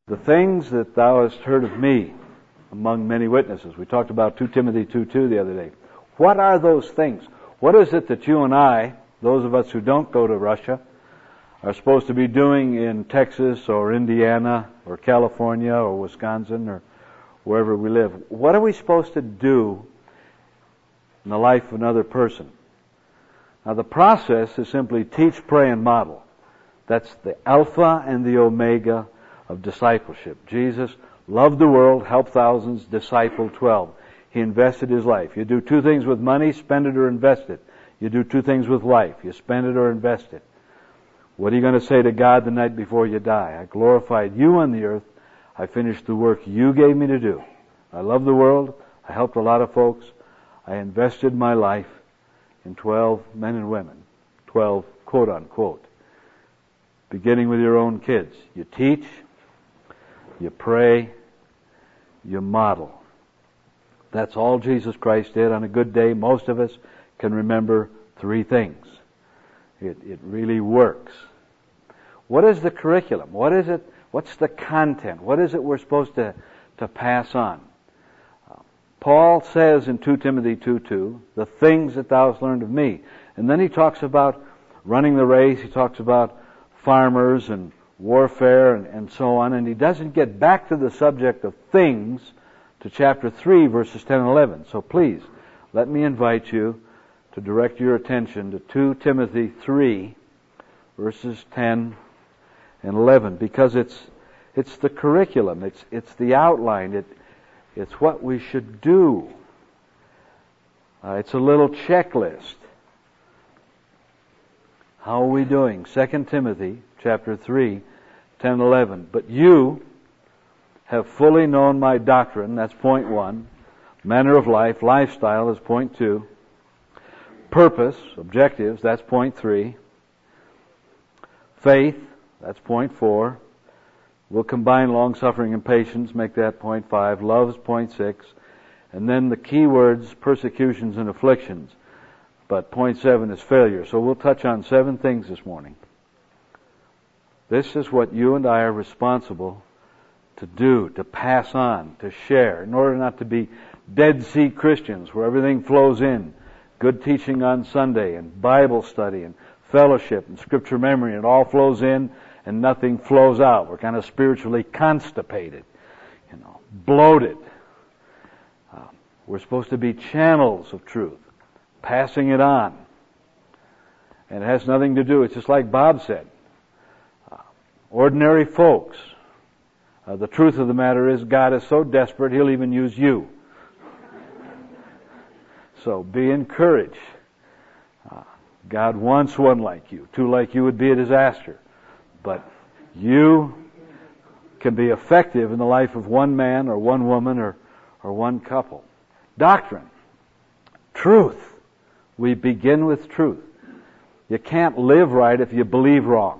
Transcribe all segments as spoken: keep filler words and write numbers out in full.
The things that thou hast heard of me among many witnesses. We talked about Second Timothy two two the other day. What are those things? What is it that you and I, those of us who don't go to Russia, are supposed to be doing in Texas or Indiana or California or Wisconsin or wherever we live? What are we supposed to do in the life of another person? Now the process is simply teach, pray, and model. That's the alpha and the omega of discipleship. Jesus loved the world, helped thousands, discipled twelve. He invested his life. You do two things with money, spend it or invest it. You do two things with life. You spend it or invest it. What are you going to say to God the night before you die? I glorified you on the earth. I finished the work you gave me to do. I love the world. I helped a lot of folks. I invested my life in twelve men and women. twelve quote unquote. Beginning with your own kids. You teach, you pray, you model. That's all Jesus Christ did. On a good day, most of us can remember three things. It, it really works. What is the curriculum? What is it? What's the content? What is it we're supposed to, to pass on? Uh, Paul says in Second Timothy two two, the things that thou hast learned of me. And then he talks about running the race. He talks about farmers and warfare and, and so on. And he doesn't get back to the subject of things to chapter three, verses ten and eleven. So please, let me invite you to direct your attention to Second Timothy three, verses ten and eleven, because it's it's the curriculum, it's it's the outline, it it's what we should do. Uh, it's a little checklist. How are we doing? Second Timothy chapter three, ten and eleven. But you have fully known my doctrine, that's point one. Manner of life, lifestyle is point two. Purpose, objectives, that's point three. Faith, that's point four. We'll combine long-suffering and patience, make that point five. Love is point six. And then the key words, persecutions and afflictions. But point seven is failure. So we'll touch on seven things this morning. This is what you and I are responsible to do, to pass on, to share, in order not to be Dead Sea Christians where everything flows in. Good teaching on Sunday and Bible study and fellowship and scripture memory, and it all flows in and nothing flows out. We're kind of spiritually constipated, you know, bloated. Uh, we're supposed to be channels of truth, passing it on. And it has nothing to do, it's just like Bob said, uh, ordinary folks. Uh, the truth of the matter is God is so desperate He'll even use you. So be encouraged. Uh, God wants one like you. Two like you would be a disaster. But you can be effective in the life of one man or one woman or, or one couple. Doctrine. Truth. We begin with truth. You can't live right if you believe wrong.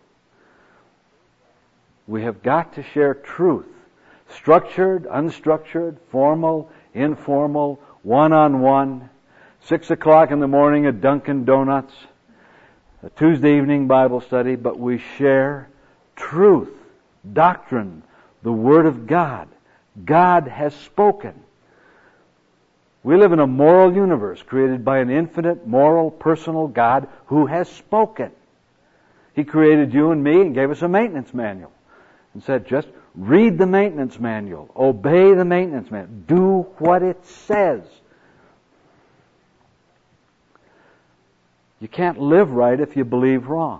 We have got to share truth. Structured, unstructured, formal, informal, one-on-one. Six o'clock in the morning at Dunkin' Donuts. A Tuesday evening Bible study. But we share truth, doctrine, the Word of God. God has spoken. We live in a moral universe created by an infinite, moral, personal God who has spoken. He created you and me and gave us a maintenance manual. And said, just read the maintenance manual. Obey the maintenance manual. Do what it says. You can't live right if you believe wrong.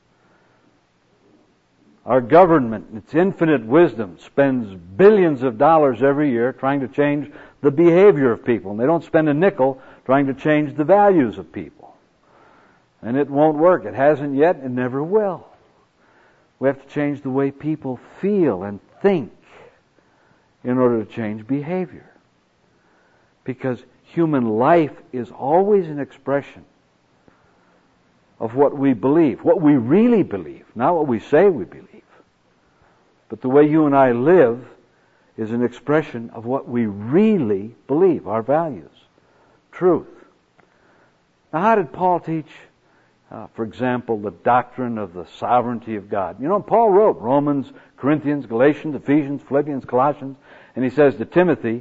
Our government, its infinite wisdom, spends billions of dollars every year trying to change the behavior of people. And they don't spend a nickel trying to change the values of people. And it won't work. It hasn't yet. It never will. We have to change the way people feel and think in order to change behavior. Because human life is always an expression of what we believe, what we really believe, not what we say we believe. But the way you and I live is an expression of what we really believe, our values, truth. Now, how did Paul teach Uh, for example, the doctrine of the sovereignty of God. You know, Paul wrote Romans, Corinthians, Galatians, Ephesians, Philippians, Colossians, and he says to Timothy,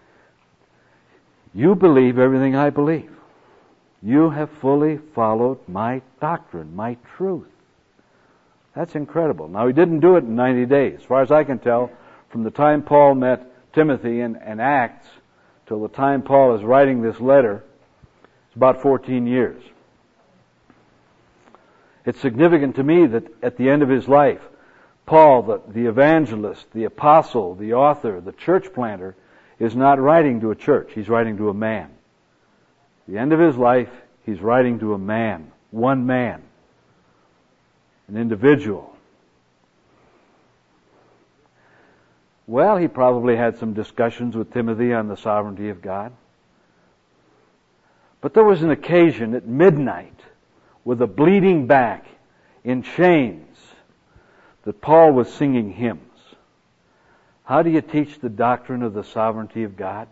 you believe everything I believe. You have fully followed my doctrine, my truth. That's incredible. Now, he didn't do it in ninety days. As far as I can tell, from the time Paul met Timothy in, in Acts till the time Paul is writing this letter, it's about fourteen years. It's significant to me that at the end of his life, Paul, the, the evangelist, the apostle, the author, the church planter, is not writing to a church. He's writing to a man. At the end of his life, he's writing to a man. One man. An individual. Well, he probably had some discussions with Timothy on the sovereignty of God. But there was an occasion at midnight with a bleeding back in chains that Paul was singing hymns. How do you teach the doctrine of the sovereignty of God?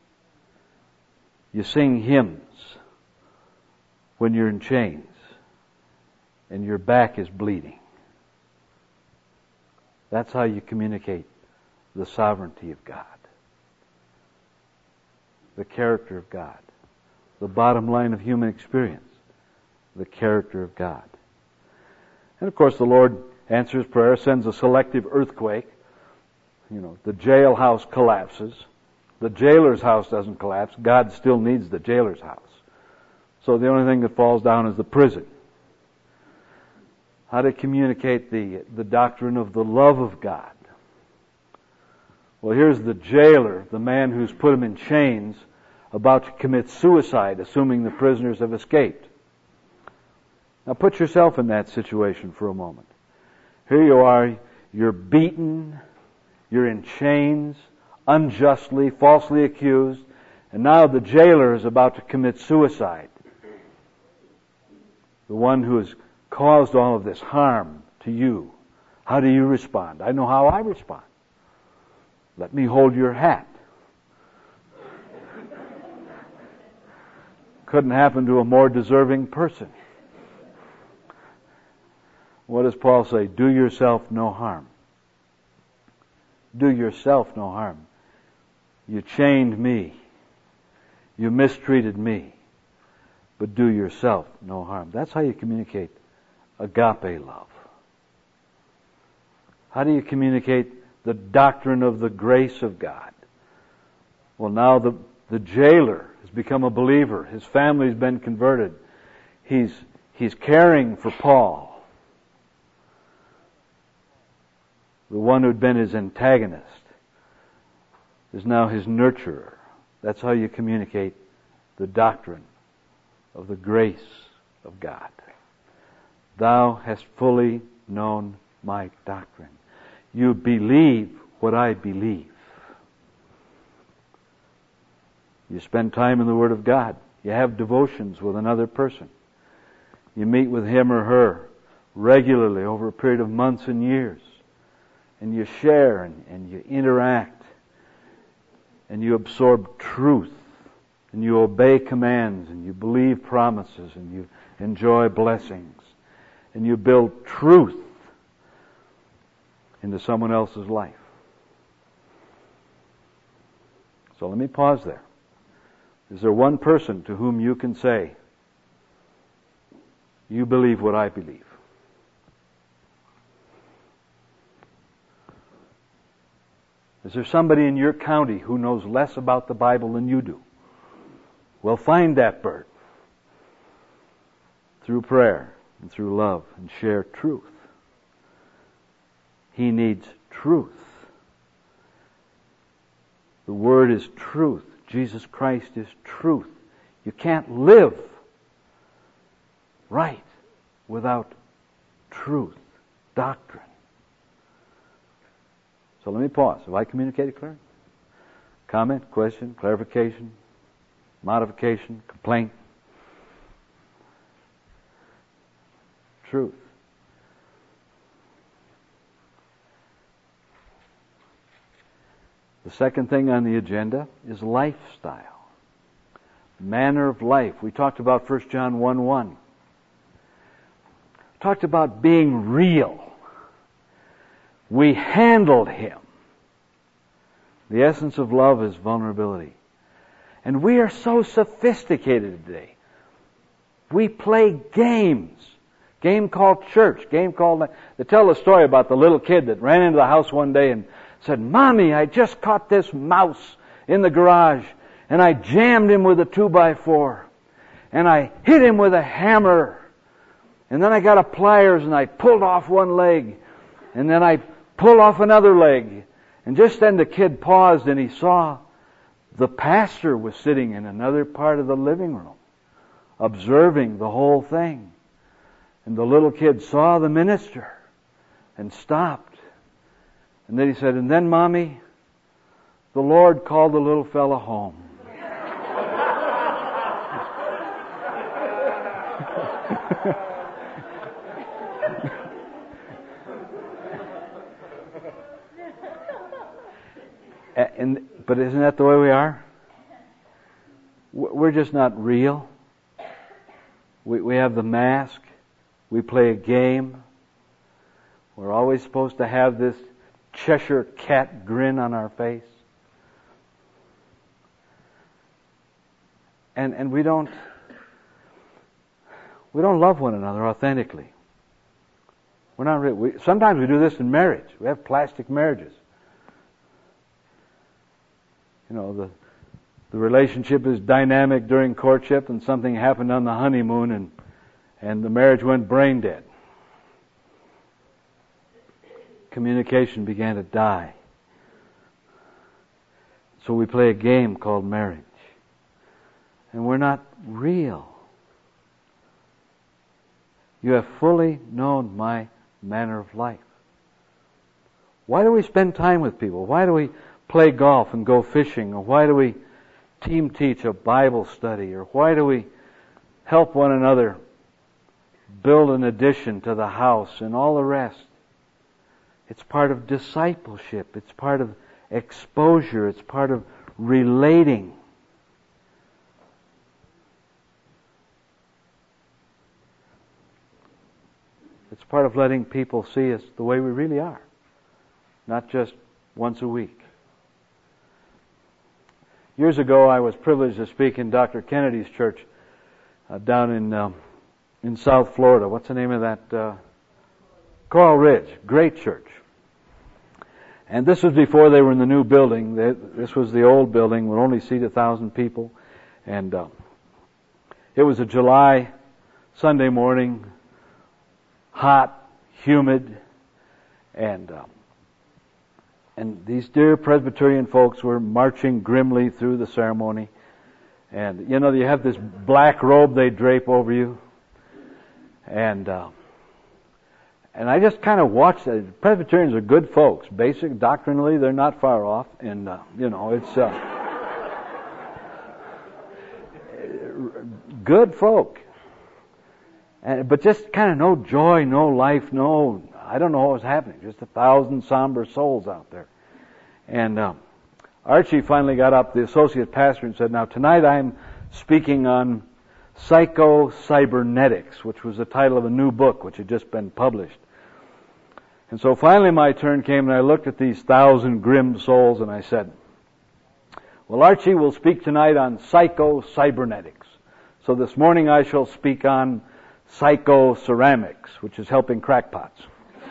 You sing hymns when you're in chains and your back is bleeding. That's how you communicate the sovereignty of God, the character of God, the bottom line of human experience, the character of God. And of course the Lord answers prayer, sends a selective earthquake. You know, the jailhouse collapses. The jailer's house doesn't collapse. God still needs the jailer's house. So the only thing that falls down is the prison. How to communicate the, the doctrine of the love of God. Well, here's the jailer, the man who's put him in chains, about to commit suicide, assuming the prisoners have escaped. Now put yourself in that situation for a moment. Here you are, you're beaten, you're in chains, unjustly, falsely accused, and now the jailer is about to commit suicide. The one who has caused all of this harm to you. How do you respond? I know how I respond. Let me hold your hat. Couldn't happen to a more deserving person. What does Paul say? Do yourself no harm. Do yourself no harm. You chained me. You mistreated me. But do yourself no harm. That's how you communicate agape love. How do you communicate the doctrine of the grace of God? Well, now the, the jailer has become a believer. His family's been converted. He's, he's caring for Paul. The one who'd been his antagonist is now his nurturer. That's how you communicate the doctrine of the grace of God. Thou hast fully known my doctrine. You believe what I believe. You spend time in the Word of God. You have devotions with another person. You meet with him or her regularly over a period of months and years. And you share and, and you interact. And you absorb truth. And you obey commands. And you believe promises. And you enjoy blessings. And you build truth into someone else's life. So let me pause there. Is there one person to whom you can say, you believe what I believe? Is there somebody in your county who knows less about the Bible than you do? Well, find that bird through prayer and through love and share truth. He needs truth. The Word is truth. Jesus Christ is truth. You can't live right without truth, doctrine. So let me pause. Have I communicated clearly? Comment, question, clarification, modification, complaint? Truth. The second thing on the agenda is lifestyle. Manner of life. We talked about First John one one. talked about being real. We handled Him. The essence of love is vulnerability. And we are so sophisticated today. We play games. Game called church. Game called... They tell a story about the little kid that ran into the house one day and said, "Mommy, I just caught this mouse in the garage and I jammed him with a two by four and I hit him with a hammer and then I got a pliers and I pulled off one leg and then I pulled off another leg." And just then the kid paused and he saw the pastor was sitting in another part of the living room observing the whole thing. And the little kid saw the minister and stopped. And then he said, "And then, Mommy, the Lord called the little fella home." and, but isn't that the way we are? We're just not real. We, we have the mask. We play a game. We're always supposed to have this Cheshire cat grin on our face. And and we don't we don't love one another authentically. We're not really, we, sometimes we do this in marriage. We have plastic marriages. You know, the the relationship is dynamic during courtship and something happened on the honeymoon and and the marriage went brain dead. Communication began to die. So we play a game called marriage. And we're not real. "You have fully known my manner of life." Why do we spend time with people? Why do we play golf and go fishing? Or why do we team teach a Bible study? Or why do we help one another build an addition to the house and all the rest? It's part of discipleship. It's part of exposure. It's part of relating. It's part of letting people see us the way we really are, not just once a week. Years ago, I was privileged to speak in Doctor Kennedy's church uh, down in um, in South Florida. What's the name of that? Uh, Coral Ridge. Great church. And this was before they were in the new building. They, this was the old building, would only seat a thousand people. And uh, it was a July Sunday morning, hot, humid, and uh, and these dear Presbyterian folks were marching grimly through the ceremony. And you know, you have this black robe they drape over you, and uh, and I just kind of watched that. Presbyterians are good folks. Basic doctrinally, they're not far off, and uh, you know, it's uh, good folk. And, but just kind of no joy, no life, no, I don't know what was happening. Just a thousand somber souls out there. And uh, Archie finally got up, the associate pastor, and said, "Now tonight I'm speaking on psycho-cybernetics," which was the title of a new book which had just been published. And so finally my turn came and I looked at these thousand grim souls and I said, "Well, Archie will speak tonight on psycho-cybernetics. So this morning I shall speak on psycho-ceramics, which is helping crackpots."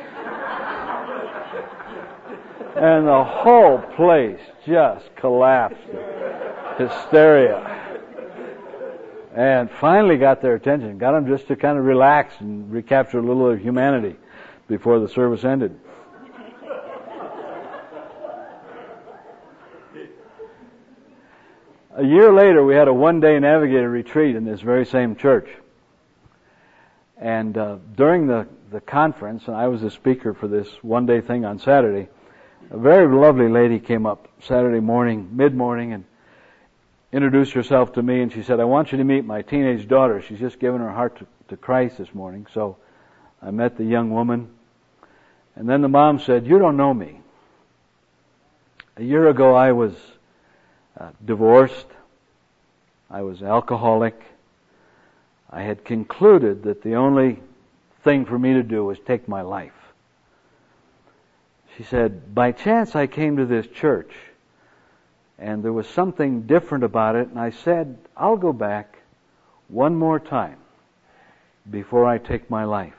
And the whole place just collapsed. Hysteria. And finally got their attention. Got them just to kind of relax and recapture a little of humanity before the service ended. A year later, we had a one-day navigator retreat in this very same church. And uh, during the, the conference, and I was the speaker for this one-day thing on Saturday, a very lovely lady came up Saturday morning, mid-morning, and introduced herself to me, and she said, "I want you to meet my teenage daughter. She's just given her heart to, to Christ this morning." So I met the young woman. And then the mom said, "You don't know me. A year ago I was uh, divorced. I was alcoholic. I had concluded that the only thing for me to do was take my life. She said, by chance I came to this church, and there was something different about it, and I said, I'll go back one more time before I take my life.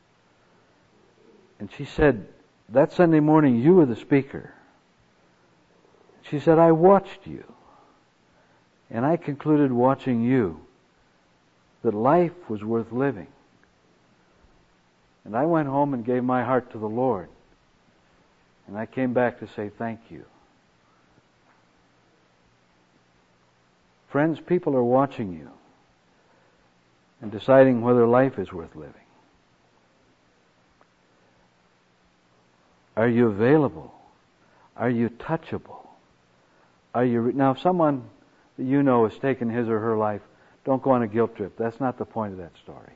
And she said, that Sunday morning you were the speaker. She said, I watched you, and I concluded watching you that life was worth living. And I went home and gave my heart to the Lord. And I came back to say thank you. Friends, people are watching you and deciding whether life is worth living. Are you available? Are you touchable? Are you re- now, if someone that you know has taken his or her life, don't go on a guilt trip. That's not the point of that story.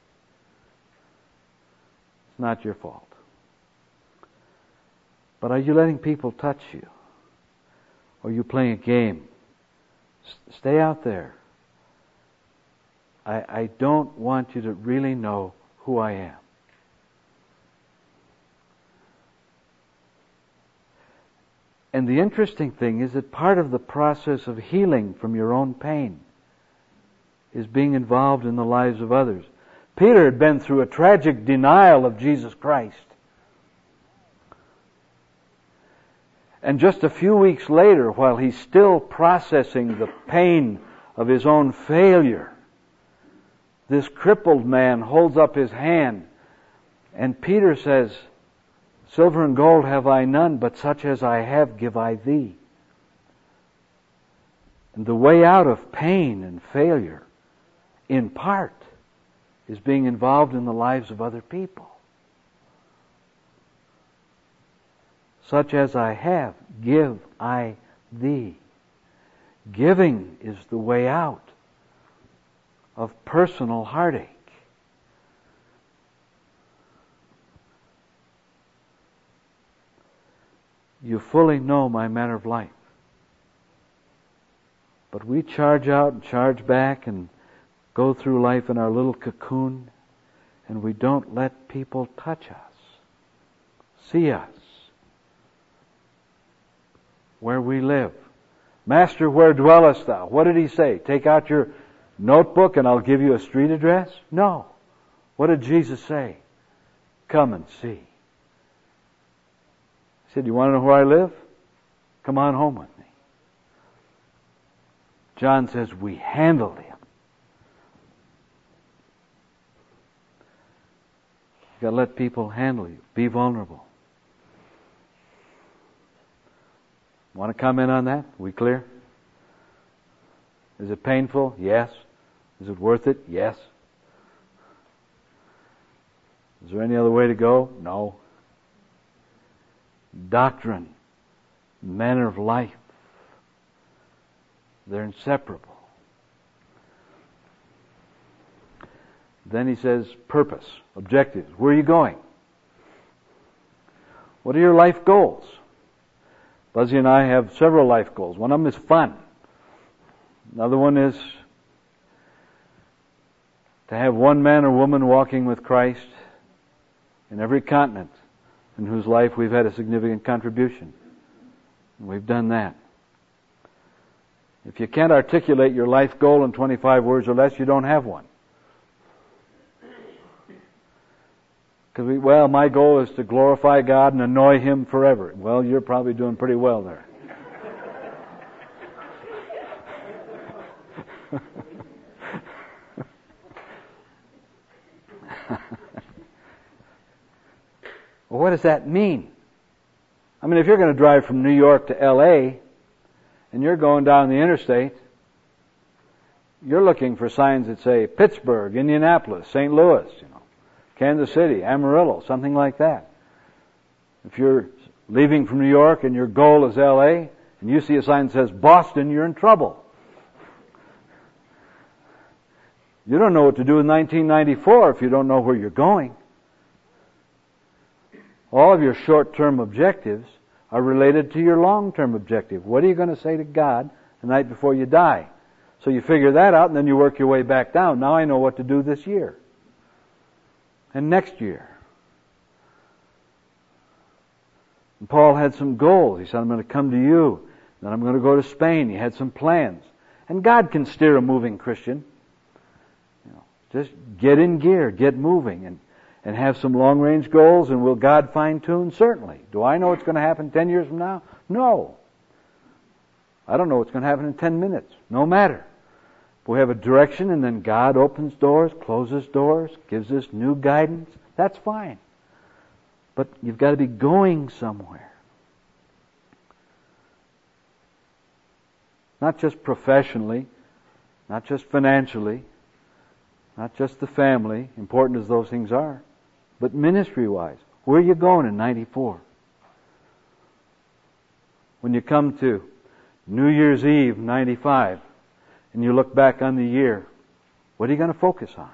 It's not your fault. But are you letting people touch you? Or are you playing a game? S- stay out there. I, I don't want you to really know who I am. And the interesting thing is that part of the process of healing from your own pain is being involved in the lives of others. Peter had been through a tragic denial of Jesus Christ. And just a few weeks later, while he's still processing the pain of his own failure, this crippled man holds up his hand, and Peter says, silver and gold have I none, but such as I have give I thee. And the way out of pain and failure, in part, is being involved in the lives of other people. Such as I have, give I thee. Giving is the way out of personal heartache. You fully know my manner of life. But we charge out and charge back and go through life in our little cocoon, and we don't let people touch us, see us, where we live. Master, where dwellest thou? What did he say? Take out your notebook and I'll give you a street address? No. What did Jesus say? Come and see. He said, you want to know where I live? Come on home with me. John says, we handled him. You've got to let people handle you. Be vulnerable. Want to comment on that? We clear? Is it painful? Yes. Is it worth it? Yes. Is there any other way to go? No. Doctrine, manner of life, they're inseparable. Then he says purpose, objectives. Where are you going? What are your life goals? Buzzy and I have several life goals. One of them is fun. Another one is to have one man or woman walking with Christ in every continent in whose life we've had a significant contribution. And we've done that. If you can't articulate your life goal in twenty-five words or less, you don't have one. Because we, well, my goal is to glorify God and annoy Him forever. Well, you're probably doing pretty well there. Well, what does that mean? I mean, if you're going to drive from New York to L A and you're going down the interstate, you're looking for signs that say Pittsburgh, Indianapolis, Saint Louis, you know, Kansas City, Amarillo, something like that. If you're leaving from New York and your goal is L A and you see a sign that says Boston, you're in trouble. You don't know what to do in nineteen ninety-four if you don't know where you're going. All of your short-term objectives are related to your long-term objective. What are you going to say to God the night before you die? So you figure that out and then you work your way back down. Now I know what to do this year. and next year. And Paul had some goals. He said, I'm going to come to you. Then I'm going to go to Spain. He had some plans. And God can steer a moving Christian. You know, just get in gear, get moving, and, and have some long-range goals, and will God fine-tune? Certainly. Do I know what's going to happen ten years from now? No. I don't know what's going to happen in ten minutes. No matter. We have a direction, and then God opens doors, closes doors, gives us new guidance. That's fine. But you've got to be going somewhere. Not just professionally, not just financially, not just the family, important as those things are, but ministry-wise. Where are you going in ninety-four? When you come to New Year's Eve, ninety-five, and you look back on the year, what are you going to focus on?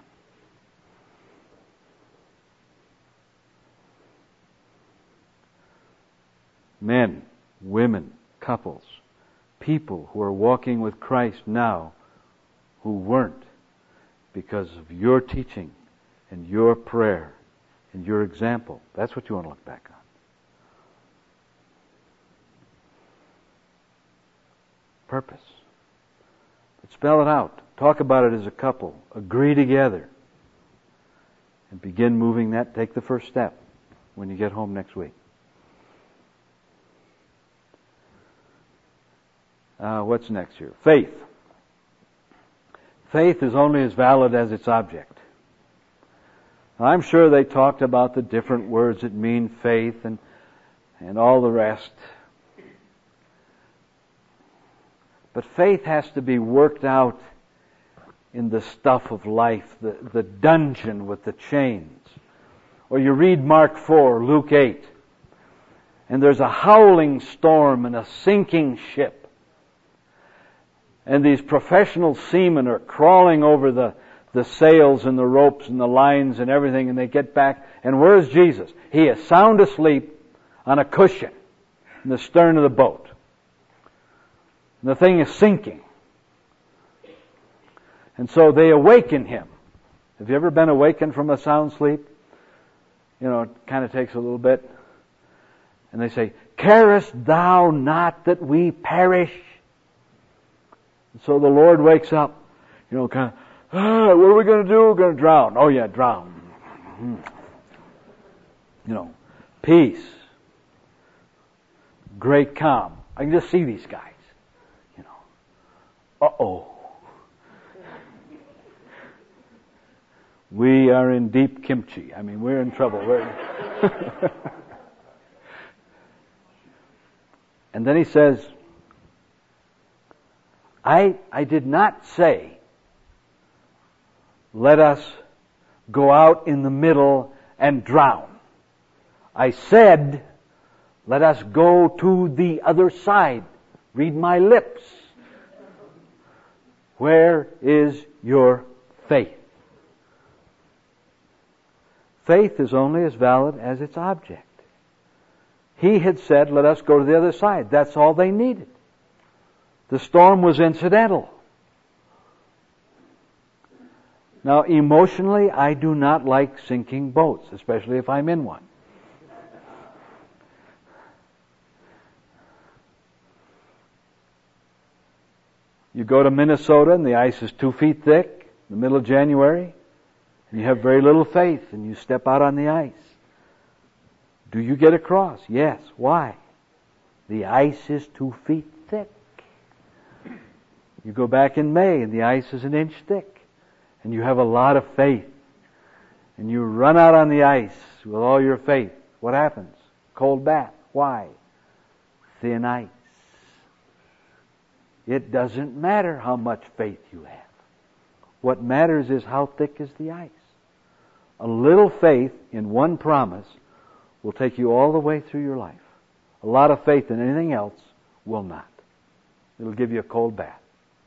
Men, women, couples, people who are walking with Christ now who weren't because of your teaching and your prayer and your example. That's what you want to look back on. Purpose. But spell it out. Talk about it as a couple. Agree together. And begin moving that. Take the first step when you get home next week. Uh, what's next here? Faith. Faith is only as valid as its object. I'm sure they talked about the different words that mean faith and and all the rest. But faith has to be worked out in the stuff of life, the, the dungeon with the chains. Or you read Mark four, Luke eight, and there's a howling storm and a sinking ship. And these professional seamen are crawling over the, the sails and the ropes and the lines and everything, and they get back. And where's Jesus? He is sound asleep on a cushion in the stern of the boat. And the thing is sinking. And so they awaken him. Have you ever been awakened from a sound sleep? You know, it kind of takes a little bit. And they say, "Carest thou not that we perish?" So the Lord wakes up, you know, kind of, ah, what are we going to do? We're going to drown. Oh yeah, drown. You know, peace. Great calm. I can just see these guys, you know. Uh-oh. We are in deep kimchi. I mean, we're in trouble. We're And then he says, I, I did not say, let us go out in the middle and drown. I said, let us go to the other side. Read my lips. Where is your faith? Faith is only as valid as its object. He had said, let us go to the other side. That's all they needed. The storm was incidental. Now, emotionally, I do not like sinking boats, especially if I'm in one. You go to Minnesota and the ice is two feet thick in the middle of January, and you have very little faith, and you step out on the ice. Do you get across? Yes. Why? The ice is two feet thick. You go back in May and the ice is an inch thick, and you have a lot of faith, and you run out on the ice with all your faith. What happens? Cold bath. Why? Thin ice. It doesn't matter how much faith you have. What matters is how thick is the ice. A little faith in one promise will take you all the way through your life. A lot of faith in anything else will not. It'll give you a cold bath.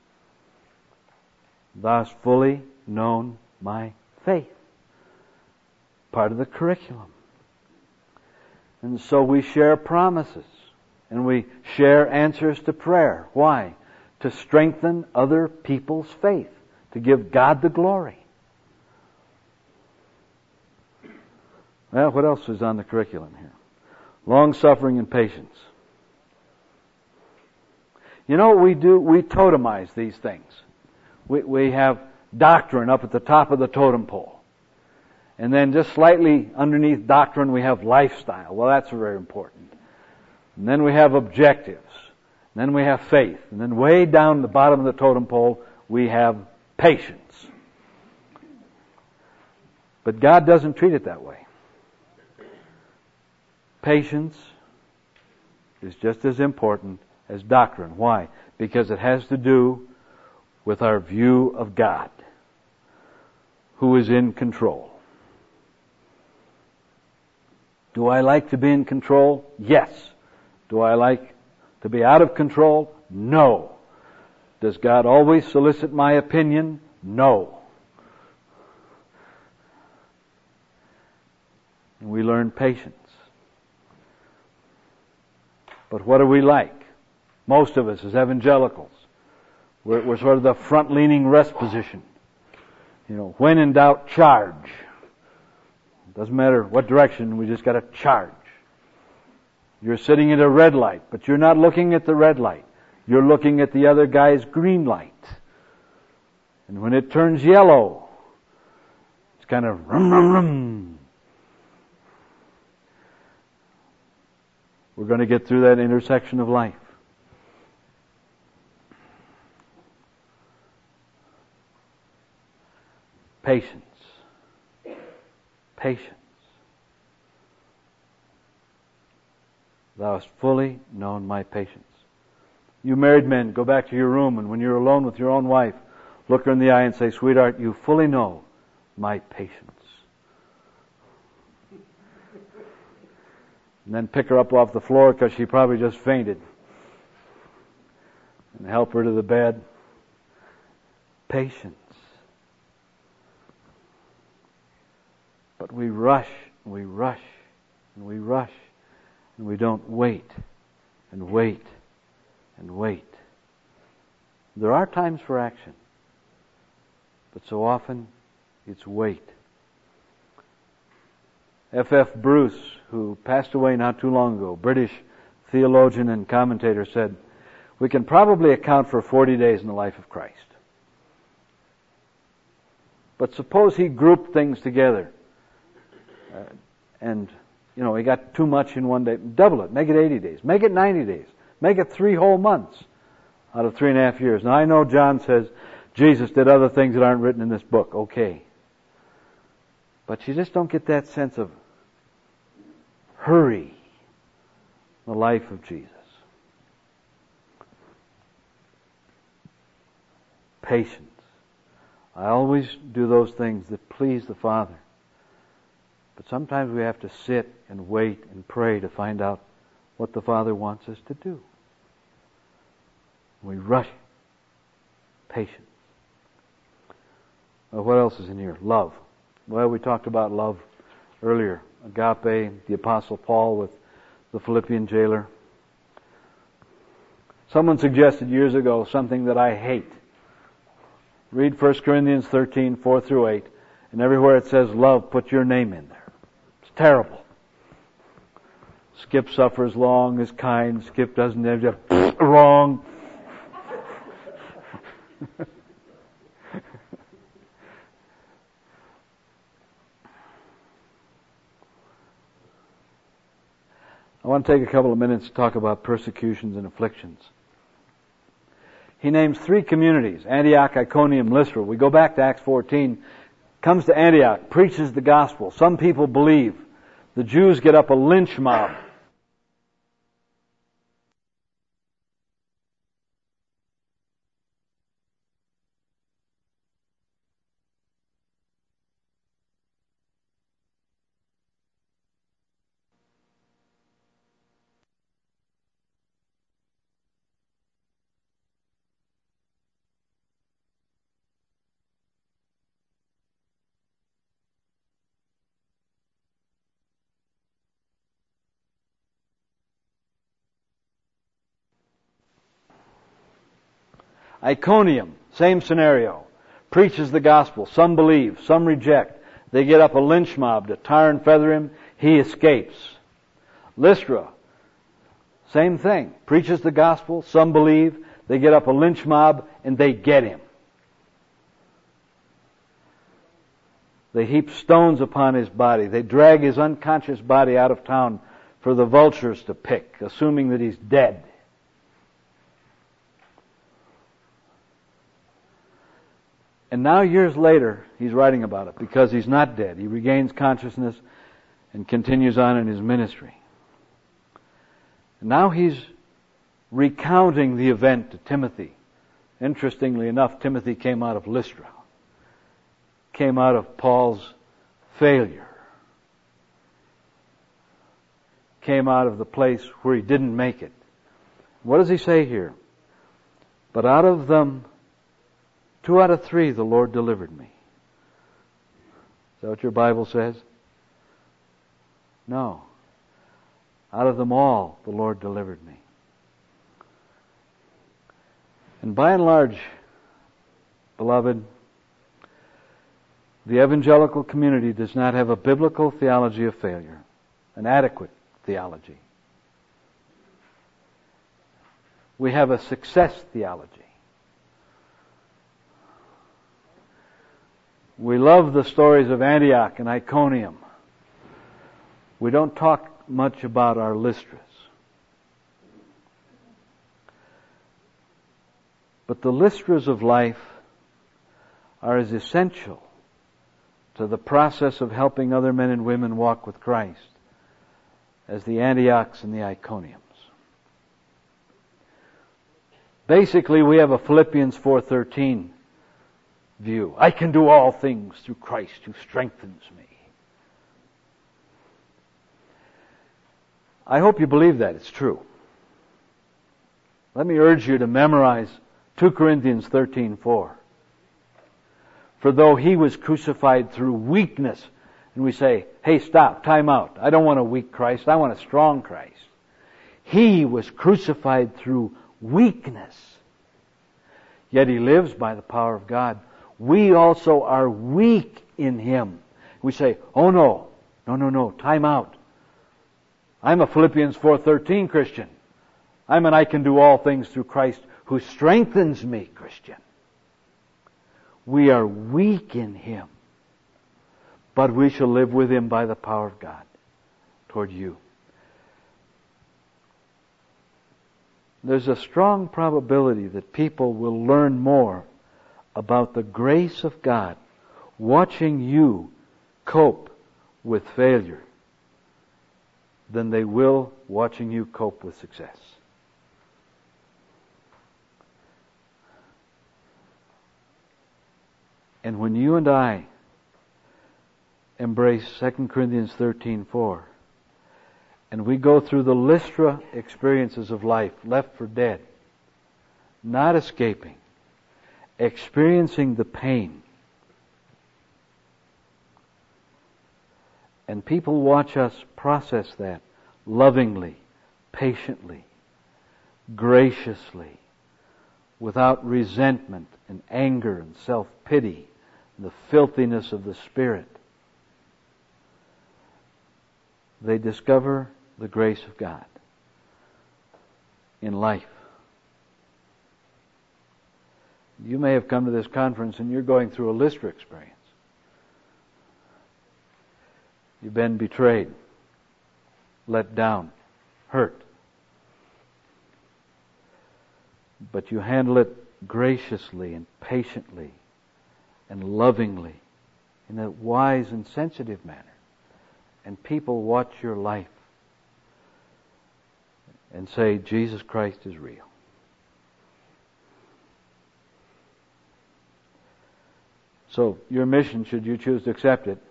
Thus fully known my faith. Part of the curriculum. And so we share promises. And we share answers to prayer. Why? To strengthen other people's faith. To give God the glory. Well, what else is on the curriculum here? Long-suffering and patience. You know, we do, we totemize these things. We, we have doctrine up at the top of the totem pole. And then just slightly underneath doctrine we have lifestyle. Well, that's very important. And then we have objectives. And then we have faith. And then way down the bottom of the totem pole we have patience. But God doesn't treat it that way. Patience is just as important as doctrine. Why? Because it has to do with our view of God, who is in control. Do I like to be in control? Yes. Do I like to be out of control? No. Does God always solicit my opinion? No. And we learn patience. But what are we like? Most of us as evangelicals. We're, we're sort of the front-leaning rest position. You know, when in doubt, charge. Doesn't matter what direction, we just got to charge. You're sitting at a red light, but you're not looking at the red light. You're looking at the other guy's green light. And when it turns yellow, it's kind of rum, rum, rum. We're going to get through that intersection of life. Patience. Patience. Thou hast fully known my patience. You married men, go back to your room, and when you're alone with your own wife, look her in the eye and say, sweetheart, you fully know my patience. And then pick her up off the floor because she probably just fainted. And help her to the bed. Patience. But we rush, and we rush, and we rush, and we don't wait, and wait, and wait. There are times for action, but so often it's wait. F F Bruce, who passed away not too long ago, British theologian and commentator, said, we can probably account for forty days in the life of Christ. But suppose he grouped things together. Uh, and, you know, he got too much in one day. Double it. Make it eighty days. Make it ninety days. Make it three whole months out of three and a half years. Now, I know John says Jesus did other things that aren't written in this book. Okay. But you just don't get that sense of hurry in the life of Jesus. Patience. I always do those things that please the Father. But sometimes we have to sit and wait and pray to find out what the Father wants us to do. We rush. Patience. Well, what else is in here? Love. Well, we talked about love earlier. Agape, the Apostle Paul with the Philippian jailer. Someone suggested years ago something that I hate. Read First Corinthians thirteen, four through eight, and everywhere it says love, put your name in there. It's terrible. Skip suffers long, is kind. Skip doesn't have to wrong. I want to take a couple of minutes to talk about persecutions and afflictions. He names three communities, Antioch, Iconium, Lystra. We go back to Acts fourteen, comes to Antioch, preaches the gospel. Some people believe. The Jews get up a lynch mob. Iconium, same scenario. Preaches the gospel. Some believe, some reject. They get up a lynch mob to tar and feather him. He escapes. Lystra, same thing. Preaches the gospel. Some believe. They get up a lynch mob and they get him. They heap stones upon his body. They drag his unconscious body out of town for the vultures to pick, assuming that he's dead. And now years later, he's writing about it because he's not dead. He regains consciousness and continues on in his ministry. And now he's recounting the event to Timothy. Interestingly enough, Timothy came out of Lystra. Came out of Paul's failure. Came out of the place where he didn't make it. What does he say here? But out of them, two out of three the Lord delivered me. Is that what your Bible says? No. Out of them all the Lord delivered me. And by and large, beloved, the evangelical community does not have a biblical theology of failure, an adequate theology. We have a success theology. We love the stories of Antioch and Iconium. We don't talk much about our Lystras. But the Lystras of life are as essential to the process of helping other men and women walk with Christ as the Antiochs and the Iconiums. Basically, we have a Philippians four thirteen view. I can do all things through Christ who strengthens me. I hope you believe that. It's true. Let me urge you to memorize two Corinthians thirteen four. For though he was crucified through weakness, and we say, hey, stop, time out. I don't want a weak Christ. I want a strong Christ. He was crucified through weakness. Yet he lives by the power of God. We also are weak in him. We say, oh no, no, no, no, time out. I'm a Philippians four thirteen Christian. I'm an I can do all things through Christ who strengthens me Christian. We are weak in him, but we shall live with him by the power of God toward you. There's a strong probability that people will learn more about the grace of God watching you cope with failure than they will watching you cope with success. And when you and I embrace Second Corinthians thirteen four, and we go through the Lystra experiences of life, left for dead, not escaping, experiencing the pain, and people watch us process that lovingly, patiently, graciously, without resentment and anger and self-pity, the filthiness of the Spirit, they discover the grace of God in life. You may have come to this conference and you're going through a Lystra experience. You've been betrayed, let down, hurt. But you handle it graciously and patiently and lovingly in a wise and sensitive manner. And people watch your life and say, Jesus Christ is real. So, your mission, should you choose to accept it,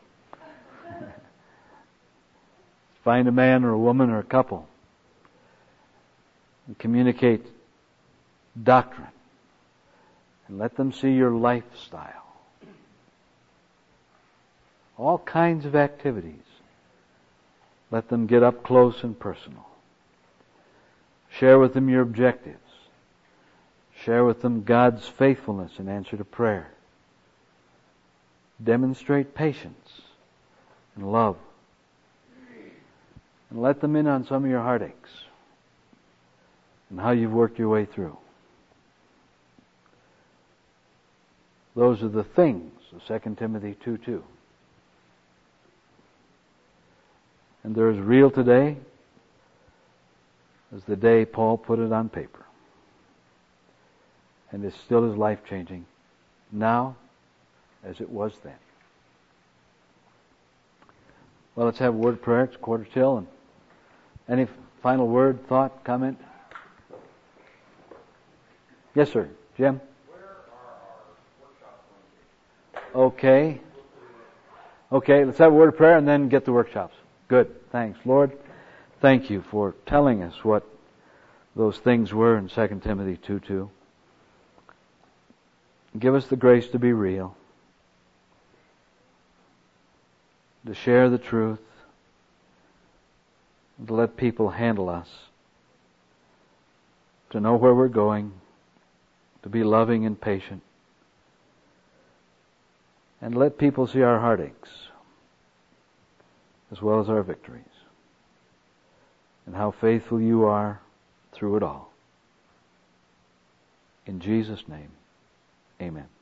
find a man or a woman or a couple and communicate doctrine and let them see your lifestyle. All kinds of activities. Let them get up close and personal. Share with them your objectives. Share with them God's faithfulness in answer to prayer. demonstrate patience and love. And let them in on some of your heartaches and how you've worked your way through. Those are the things of Second Timothy two two. And they're as real today as the day Paul put it on paper. And it's still as life-changing now as it was then. Well, let's have a word of prayer. It's quarter till. And any final word, thought, comment? Yes, sir. Jim? Where are our workshops going to be? Okay. Okay, let's have a word of prayer and then get the workshops. Good. Thanks. Lord, thank you for telling us what those things were in Second Timothy two two. Give us the grace to be real, to share the truth, and to let people handle us, to know where we're going, to be loving and patient, and let people see our heartaches as well as our victories, and how faithful you are through it all. In Jesus' name, amen.